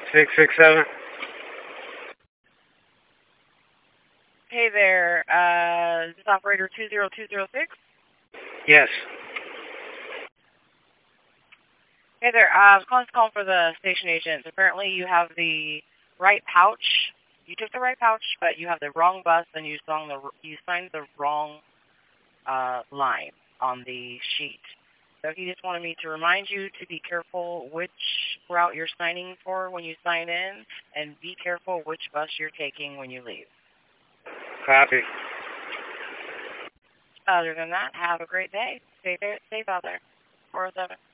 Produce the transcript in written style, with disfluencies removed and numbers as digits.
667. Hey there, is this operator 20206? Yes. Hey there, I was calling for the station agent. Apparently you have the right pouch. You took the right pouch, but you have the wrong bus, and you signed the wrong line on the sheet. So he just wanted me to remind you to be careful which route you're signing for when you sign in, and be careful which bus you're taking when you leave. Copy. Other than that, have a great day. Stay safe out there. 407.